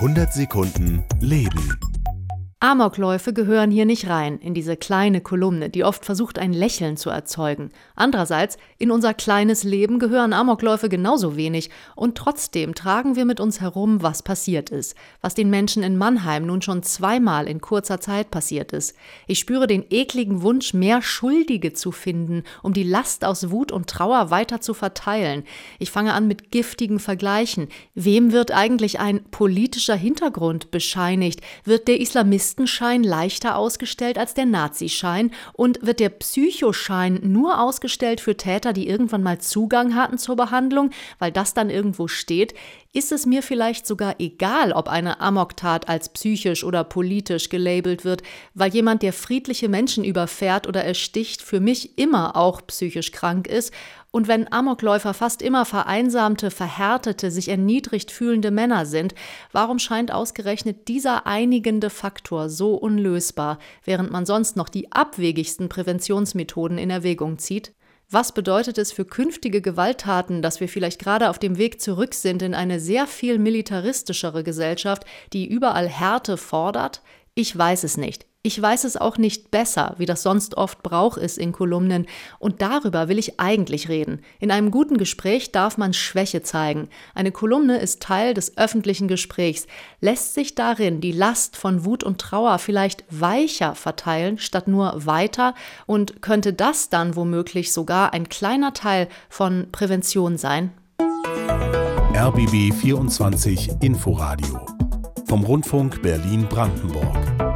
100 Sekunden Leben. Amokläufe gehören hier nicht rein, in diese kleine Kolumne, die oft versucht, ein Lächeln zu erzeugen. Andererseits, in unser kleines Leben gehören Amokläufe genauso wenig und trotzdem tragen wir mit uns herum, was passiert ist. Was den Menschen in Mannheim nun schon 2-mal in kurzer Zeit passiert ist. Ich spüre den ekligen Wunsch, mehr Schuldige zu finden, um die Last aus Wut und Trauer weiter zu verteilen. Ich fange an mit giftigen Vergleichen. Wem wird eigentlich ein politischer Hintergrund bescheinigt? Wird der Islamistenschein leichter ausgestellt als der Nazischein? Und wird der Psychoschein nur ausgestellt für Täter, die irgendwann mal Zugang hatten zur Behandlung, weil das dann irgendwo steht? Ist es mir vielleicht sogar egal, ob eine Amoktat als psychisch oder politisch gelabelt wird, weil jemand, der friedliche Menschen überfährt oder ersticht, für mich immer auch psychisch krank ist? Und wenn Amokläufer fast immer vereinsamte, verhärtete, sich erniedrigt fühlende Männer sind, warum scheint ausgerechnet dieser einigende Faktor so unlösbar, während man sonst noch die abwegigsten Präventionsmethoden in Erwägung zieht? Was bedeutet es für künftige Gewalttaten, dass wir vielleicht gerade auf dem Weg zurück sind in eine sehr viel militaristischere Gesellschaft, die überall Härte fordert? Ich weiß es nicht. Ich weiß es auch nicht besser, wie das sonst oft Brauch ist in Kolumnen. Und darüber will ich eigentlich reden. In einem guten Gespräch darf man Schwäche zeigen. Eine Kolumne ist Teil des öffentlichen Gesprächs. Lässt sich darin die Last von Wut und Trauer vielleicht weicher verteilen, statt nur weiter? Und könnte das dann womöglich sogar ein kleiner Teil von Prävention sein? RBB 24 Inforadio vom Rundfunk Berlin-Brandenburg.